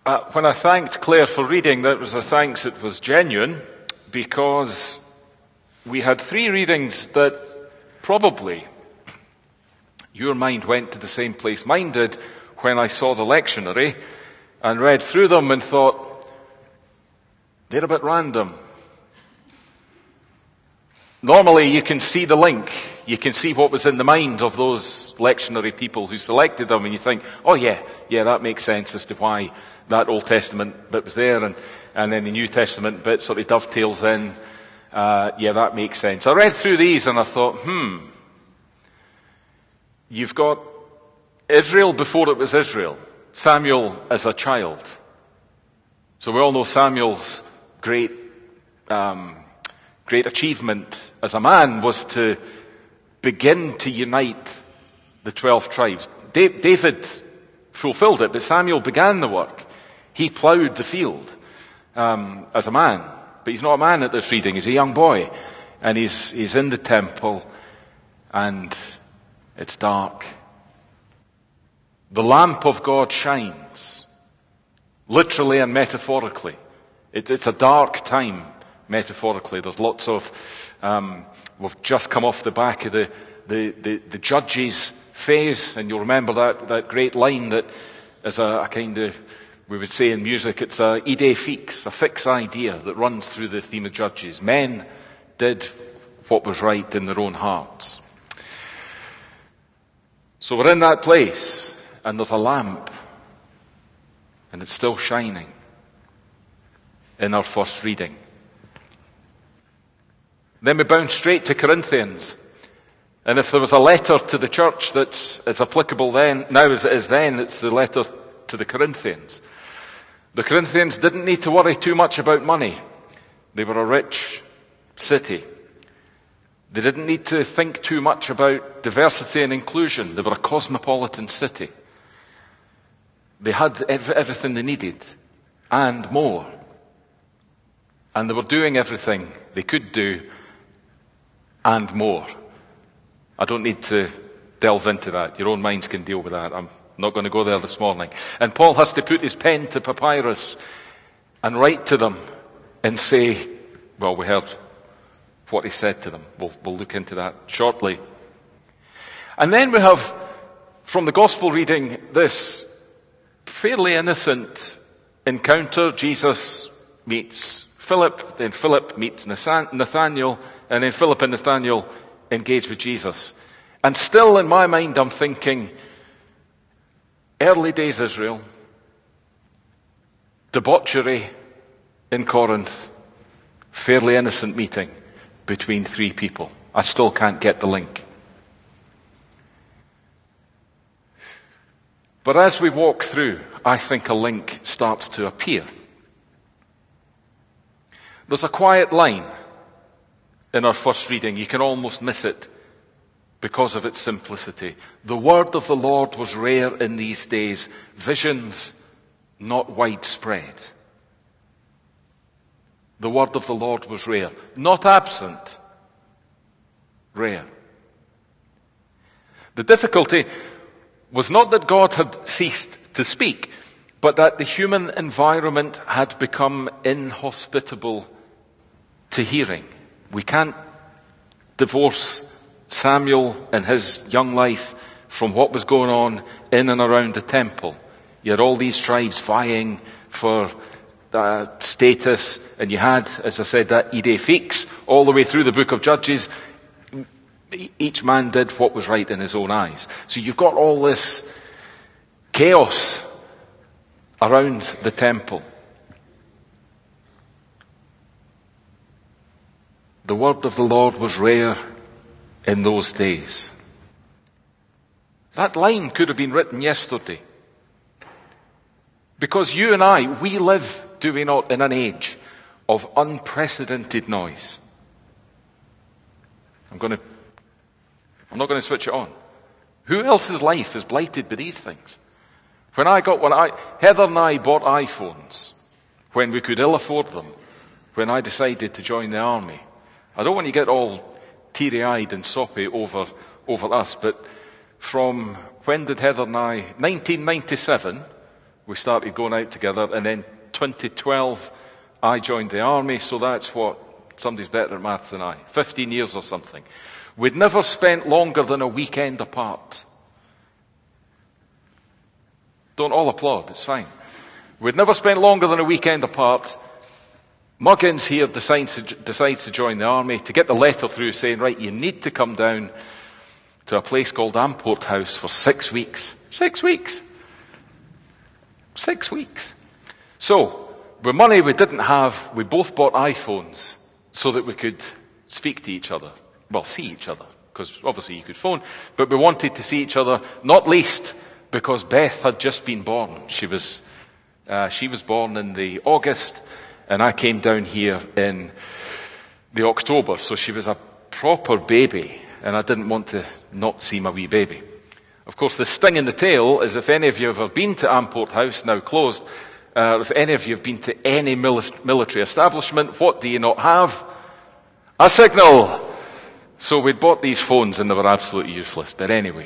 When I thanked Claire for reading, that was a thanks that was genuine, because we had 3 readings that probably your mind went to the same place mine did when I saw the lectionary and read through them and thought, they're a bit random. Normally you can see the link. You can see what was in the mind of those lectionary people who selected them, and you think, oh yeah, that makes sense as to why that Old Testament bit was there, and then the New Testament bit sort of dovetails in. That makes sense. I read through these and I thought, you've got Israel before it was Israel. Samuel as a child. So we all know Samuel's great achievement as a man was to begin to unite the 12 tribes. David fulfilled it, but Samuel began the work. He ploughed the field as a man. But he's not a man at this reading. He's a young boy. And he's in the temple and it's dark. The lamp of God shines. Literally and metaphorically. It's a dark time, metaphorically. There's lots of, we've just come off the back of the Judges phase, and you'll remember that great line that as a kind of, we would say in music, it's a idée fixe, a fixed idea that runs through the theme of Judges. Men did what was right in their own hearts. So we're in that place, and there's a lamp, and it's still shining in our first reading. Then we bounce straight to Corinthians. And if there was a letter to the church that's as applicable then, now as it is then, it's the letter to the Corinthians. The Corinthians didn't need to worry too much about money. They were a rich city. They didn't need to think too much about diversity and inclusion. They were a cosmopolitan city. They had everything they needed and more. And they were doing everything they could do and more. I don't need to delve into that. Your own minds can deal with that. I'm not going to go there this morning. And Paul has to put his pen to papyrus and write to them and say, well, we heard what he said to them. We'll look into that shortly. And then we have, from the gospel reading, this fairly innocent encounter. Jesus meets Philip, then Philip meets Nathanael, and then Philip and Nathanael engage with Jesus. And still in my mind I'm thinking, early days Israel, debauchery in Corinth, fairly innocent meeting between 3 people. I still can't get the link. But as we walk through, I think a link starts to appear. There's a quiet line in our first reading. You can almost miss it because of its simplicity. The word of the Lord was rare in these days, visions not widespread. The word of the Lord was rare, not absent, rare. The difficulty was not that God had ceased to speak, but that the human environment had become inhospitable to hearing. We can't divorce Samuel and his young life from what was going on in and around the temple. You had all these tribes vying for status, and you had, as I said, that idée fixe all the way through the book of Judges. Each man did what was right in his own eyes. So you've got all this chaos around the temple. The word of the Lord was rare in those days. That line could have been written yesterday. Because you and I, we live, do we not, in an age of unprecedented noise. I'm not going to switch it on. Who else's life is blighted by these things? Heather and I bought iPhones when we could ill afford them, when I decided to join the army. I don't want to get all teary-eyed and soppy over us, but from when did Heather and I, 1997, we started going out together, and then 2012, I joined the army, so that's what, somebody's better at maths than I, 15 years or something. We'd never spent longer than a weekend apart. Don't all applaud, it's fine. We'd never spent longer than a weekend apart. Muggins here decides to join the army, to get the letter through saying, right, you need to come down to a place called Amport House for 6 weeks. 6 weeks. 6 weeks. So, with money we didn't have, we both bought iPhones so that we could speak to each other. Well, see each other, because obviously you could phone, but we wanted to see each other, not least because Beth had just been born. She was born in the August, and I came down here in the October, so she was a proper baby, and I didn't want to not see my wee baby. Of course, the sting in the tail is if any of you have ever been to Amport House, now closed, if any of you have been to any military establishment, what do you not have? A signal! So we'd bought these phones and they were absolutely useless. But anyway,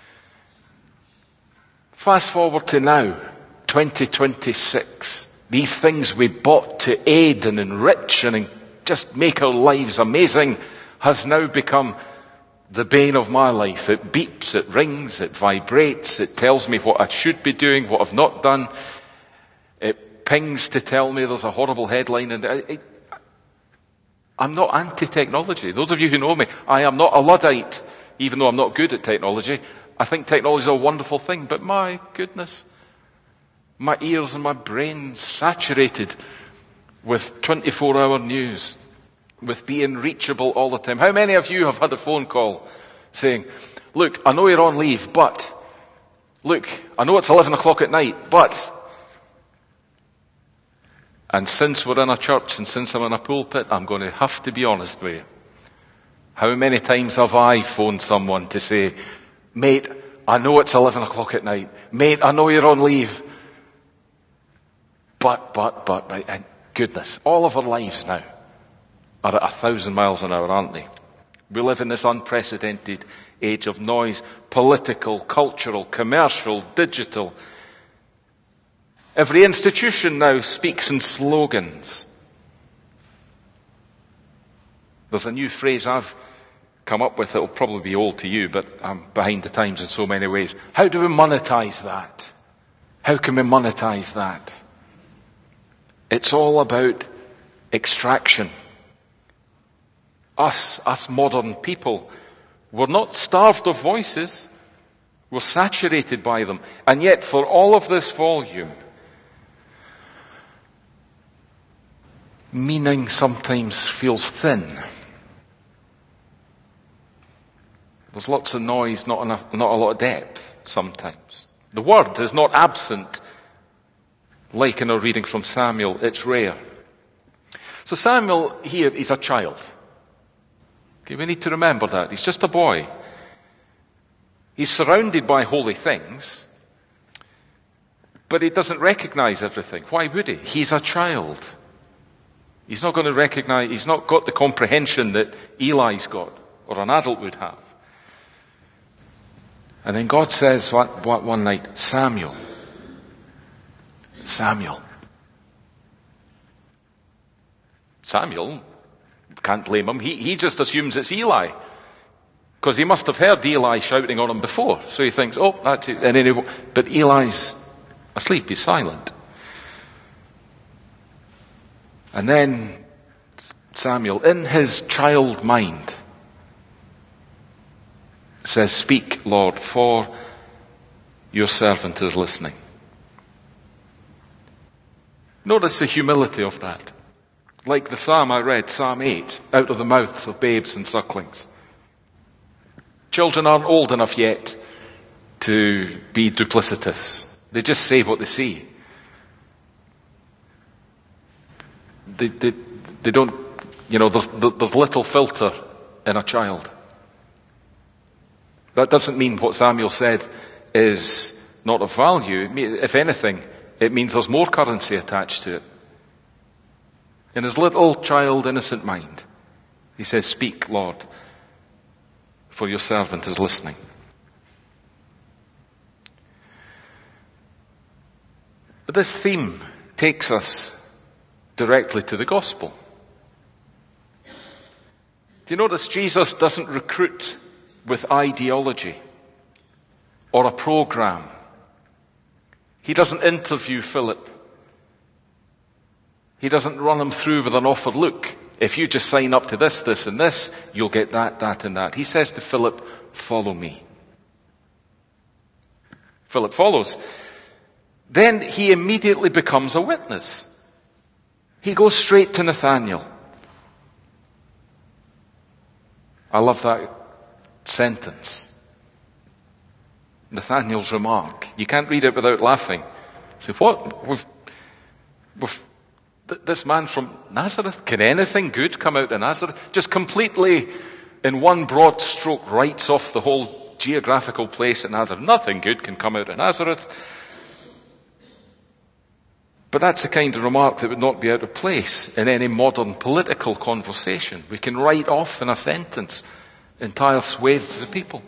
fast forward to now, 2026. These things we bought to aid and enrich and just make our lives amazing has now become the bane of my life. It beeps, it rings, it vibrates, it tells me what I should be doing, what I've not done. It pings to tell me there's a horrible headline, and I'm not anti-technology. Those of you who know me, I am not a Luddite, even though I'm not good at technology. I think technology is a wonderful thing, but my goodness, my ears and my brain saturated with 24-hour news, with being reachable all the time. How many of you have had a phone call saying, look, I know you're on leave, but, look, I know it's 11 o'clock at night, but, and since we're in a church and since I'm in a pulpit, I'm going to have to be honest with you. How many times have I phoned someone to say, mate, I know it's 11 o'clock at night. Mate, I know you're on leave. But, and goodness, all of our lives now are at 1,000 miles an hour, aren't they? We live in this unprecedented age of noise, political, cultural, commercial, digital. Every institution now speaks in slogans. There's a new phrase I've come up with, it'll probably be old to you, but I'm behind the times in so many ways. How do we monetize that? How can we monetize that? It's all about extraction. Us modern people, we're not starved of voices. We're saturated by them. And yet, for all of this volume, meaning sometimes feels thin. There's lots of noise, not a lot of depth sometimes. The word is not absent, like in our reading from Samuel. It's rare. So Samuel here is a child. Okay, we need to remember that. He's just a boy. He's surrounded by holy things, but he doesn't recognize everything. Why would he? He's a child. He's not going to recognize, he's not got the comprehension that Eli's got, or an adult would have. And then God says one night, Samuel. Samuel, can't blame him. He just assumes it's Eli. Because he must have heard Eli shouting on him before. So he thinks, oh, that's it. But Eli's asleep, he's silent. And then Samuel, in his child mind, says, speak, Lord, for your servant is listening. Notice the humility of that. Like the psalm I read, Psalm 8, out of the mouths of babes and sucklings. Children aren't old enough yet to be duplicitous. They just say what they see. They don't, there's little filter in a child. That doesn't mean what Samuel said is not of value. If anything, it means there's more currency attached to it. In his little child innocent mind, he says, speak, Lord, for your servant is listening. But this theme takes us directly to the gospel. Do you notice Jesus doesn't recruit with ideology or a program? He doesn't interview Philip. He doesn't run him through with an offer. Look, if you just sign up to this, this, and this, you'll get that, that, and that. He says to Philip, follow me. Philip follows. Then he immediately becomes a witness. He goes straight to Nathanael. I love that sentence. Nathanael's remark. You can't read it without laughing. Say, what? This man from Nazareth? Can anything good come out of Nazareth? Just completely, in one broad stroke, writes off the whole geographical place at Nazareth. Nothing good can come out of Nazareth. But that's the kind of remark that would not be out of place in any modern political conversation. We can write off in a sentence entire swathes of people.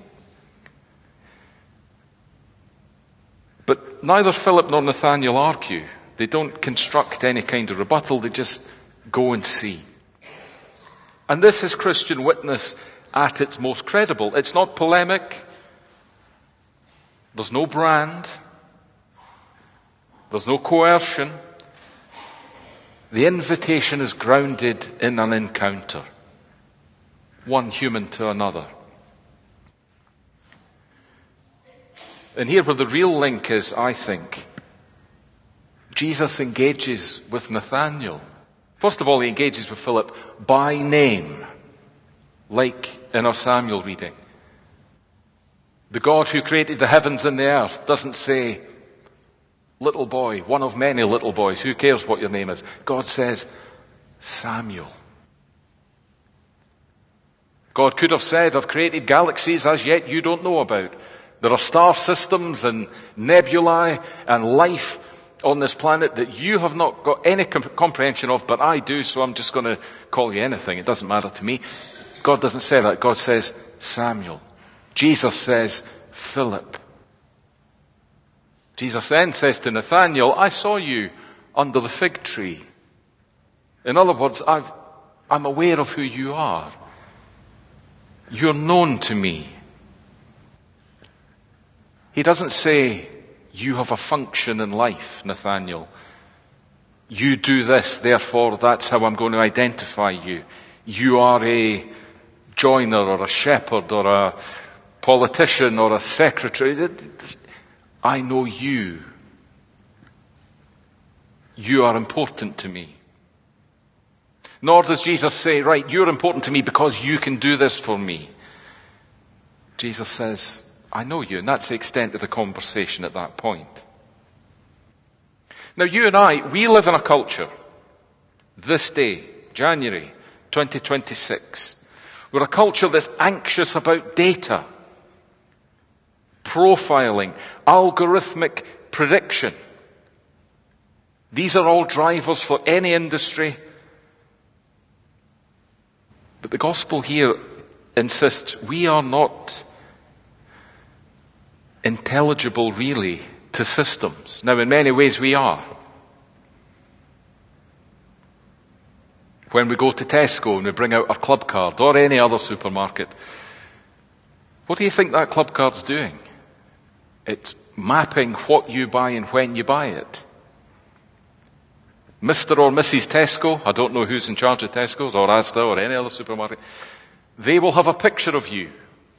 But neither Philip nor Nathanael argue. They don't construct any kind of rebuttal. They just go and see. And this is Christian witness at its most credible. It's not polemic. There's no brand. There's no coercion. The invitation is grounded in an encounter. One human to another. And here where the real link is, I think, Jesus engages with Nathanael. First of all, he engages with Philip by name, like in our Samuel reading. The God who created the heavens and the earth doesn't say, little boy, one of many little boys, who cares what your name is? God says, Samuel. God could have said, I've created galaxies as yet you don't know about. There are star systems and nebulae and life on this planet that you have not got any comprehension of, but I do, so I'm just going to call you anything. It doesn't matter to me. God doesn't say that. God says, Samuel. Jesus says, Philip. Jesus then says to Nathanael, I saw you under the fig tree. In other words, I'm aware of who you are. You're known to me. He doesn't say, you have a function in life, Nathanael. You do this, therefore that's how I'm going to identify you. You are a joiner or a shepherd or a politician or a secretary. I know you. You are important to me. Nor does Jesus say, right, you're important to me because you can do this for me. Jesus says, I know you, and that's the extent of the conversation at that point. Now you and I, we live in a culture, this day, January 2026, we're a culture that's anxious about data, profiling, algorithmic prediction. These are all drivers for any industry. But the gospel here insists we are not intelligible really to systems. Now in many ways we are. When we go to Tesco and we bring out our club card or any other supermarket, what do you think that club card's doing? It's mapping what you buy and when you buy it. Mr. or Mrs. Tesco, I don't know who's in charge of Tesco's or Asda or any other supermarket, they will have a picture of you.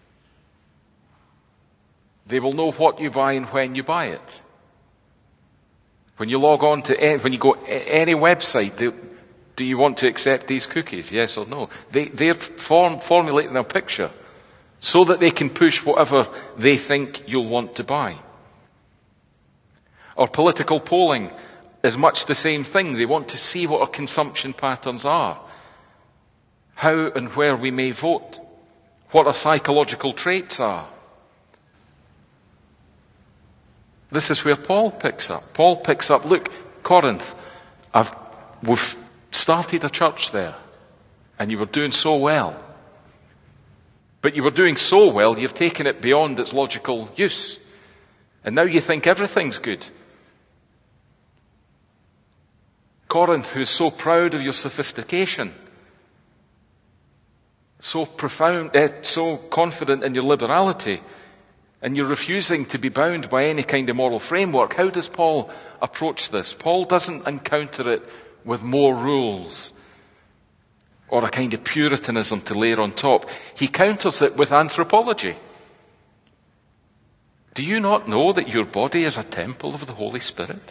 They will know what you buy and when you buy it. When you log on to, when you go any website, do you want to accept these cookies? Yes or no? They're formulating a picture so that they can push whatever they think you'll want to buy. Or political polling is much the same thing. They want to see what our consumption patterns are. How and where we may vote. What our psychological traits are. This is where Paul picks up. Paul picks up, look, Corinth, we've started a church there. And you were doing so well. But you were doing so well, you've taken it beyond its logical use. And now you think everything's good. Corinth, who's so proud of your sophistication, so profound, so confident in your liberality, and you're refusing to be bound by any kind of moral framework. How does Paul approach this? Paul doesn't encounter it with more rules or a kind of puritanism to layer on top. He counters it with anthropology. Do you not know that your body is a temple of the Holy Spirit?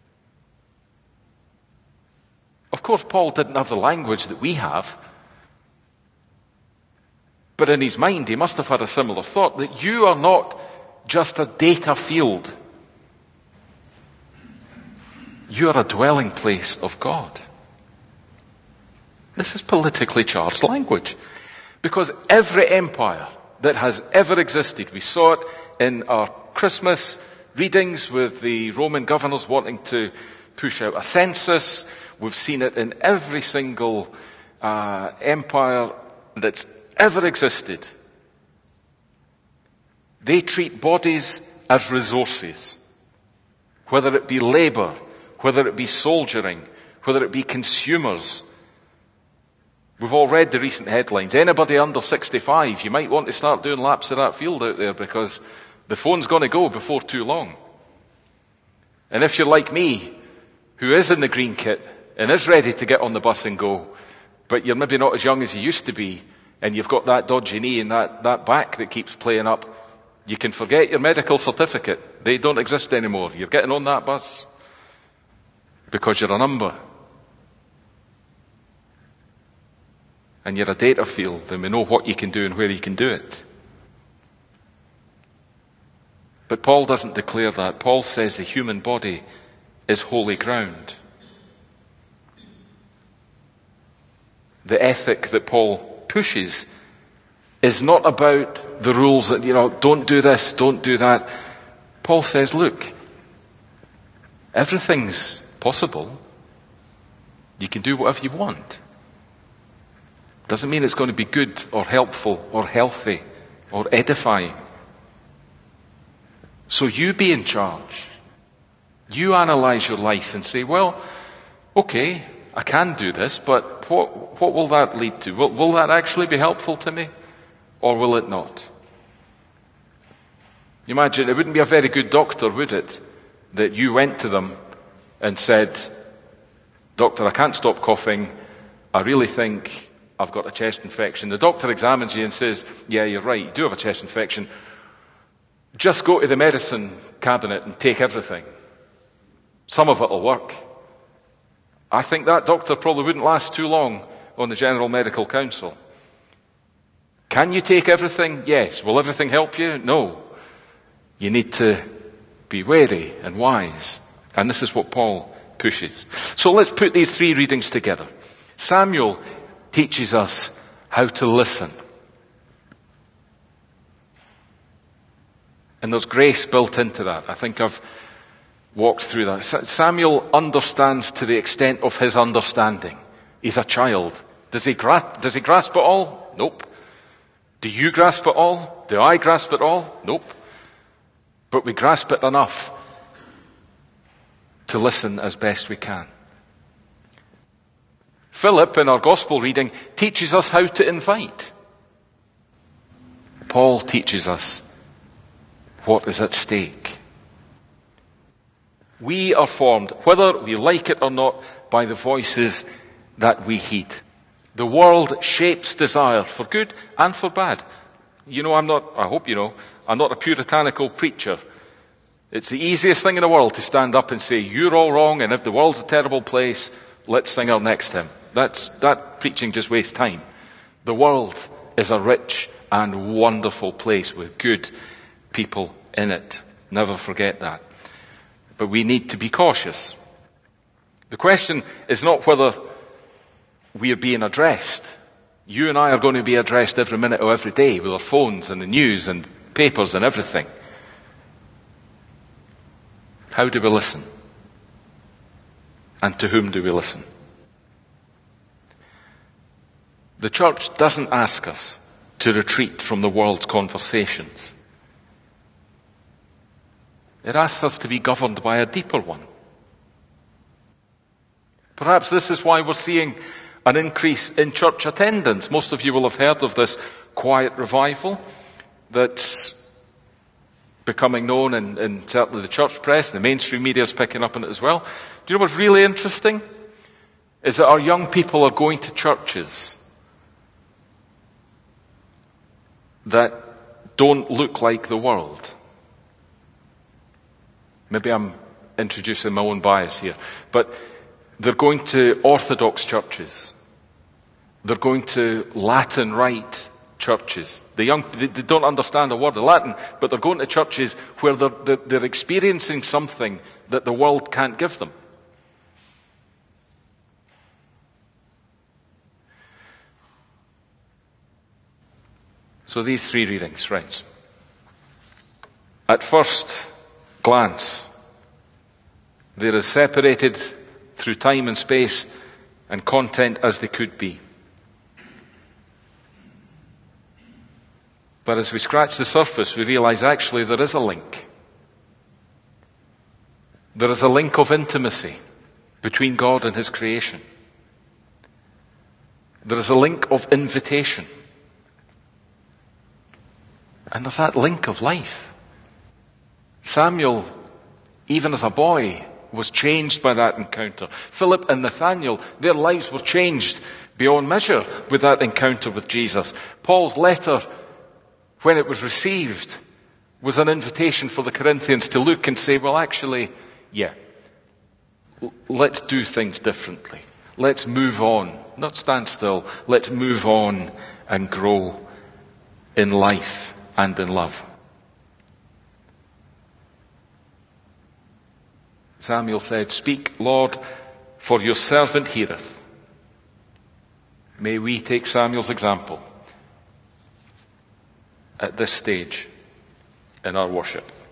Of course, Paul didn't have the language that we have. But in his mind, he must have had a similar thought, that you are not just a data field. You are a dwelling place of God. This is politically charged language. Because every empire that has ever existed, we saw it in our Christmas readings with the Roman governors wanting to push out a census. We've seen it in every single empire that's ever existed. They treat bodies as resources. Whether it be labor, whether it be soldiering, whether it be consumers. We've all read the recent headlines. Anybody under 65, you might want to start doing laps of that field out there because the phone's going to go before too long. And if you're like me, who is in the green kit and is ready to get on the bus and go, but you're maybe not as young as you used to be, and you've got that dodgy knee and that back that keeps playing up, you can forget your medical certificate. They don't exist anymore. You're getting on that bus because you're a number. And you're a data field, and we know what you can do and where you can do it. But Paul doesn't declare that. Paul says the human body is holy ground. The ethic that Paul pushes is not about the rules that, don't do this, don't do that. Paul says, look, everything's possible. You can do whatever you want. Doesn't mean it's going to be good or helpful or healthy or edifying. So you be in charge. You analyze your life and say, well, okay, I can do this, but what will that lead to? Will that actually be helpful to me? Or will it not? You imagine, it wouldn't be a very good doctor, would it? That you went to them and said, Doctor, I can't stop coughing. I really think I've got a chest infection. The doctor examines you and says, yeah, you're right, you do have a chest infection. Just go to the medicine cabinet and take everything. Some of it will work. I think that doctor probably wouldn't last too long on the General Medical Council. Can you take everything? Yes. Will everything help you? No. You need to be wary and wise. And this is what Paul pushes. So let's put these three readings together. Samuel teaches us how to listen. And there's grace built into that. I think I've walked through that. Samuel understands to the extent of his understanding. He's a child. Does he grasp it all? Nope. Do you grasp it all? Do I grasp it all? Nope. But we grasp it enough to listen as best we can. Philip, in our gospel reading, teaches us how to invite. Paul teaches us what is at stake. We are formed, whether we like it or not, by the voices that we heed. The world shapes desire for good and for bad. I hope you know, I'm not a puritanical preacher. It's the easiest thing in the world to stand up and say, you're all wrong, and if the world's a terrible place, let's sing our next hymn. That preaching just wastes time. The world is a rich and wonderful place with good people in it. Never forget that. But we need to be cautious. The question is not whether we are being addressed. You and I are going to be addressed every minute of every day with our phones and the news and papers and everything. How do we listen? And to whom do we listen? The church doesn't ask us to retreat from the world's conversations. It asks us to be governed by a deeper one. Perhaps this is why we're seeing an increase in church attendance. Most of you will have heard of this quiet revival that's becoming known in certainly the church press, and the mainstream media is picking up on it as well. Do you know what's really interesting? Is that our young people are going to churches that don't look like the world. Maybe I'm introducing my own bias here, but they're going to Orthodox churches. They're going to Latin Rite churches. They don't understand a word of Latin, but they're going to churches where they're experiencing something that the world can't give them. So these three readings, friends. At first glance, they're as separated through time and space and content as they could be. But as we scratch the surface, we realize actually there is a link. There is a link of intimacy between God and His creation. There is a link of invitation. And there's that link of life. Samuel, even as a boy, was changed by that encounter. Philip and Nathanael, their lives were changed beyond measure with that encounter with Jesus. Paul's letter, when it was received, was an invitation for the Corinthians to look and say, well, actually, let's do things differently. Let's move on. Not stand still. Let's move on and grow in life and in love. Samuel said, "Speak, Lord, for your servant heareth." May we take Samuel's example at this stage in our worship.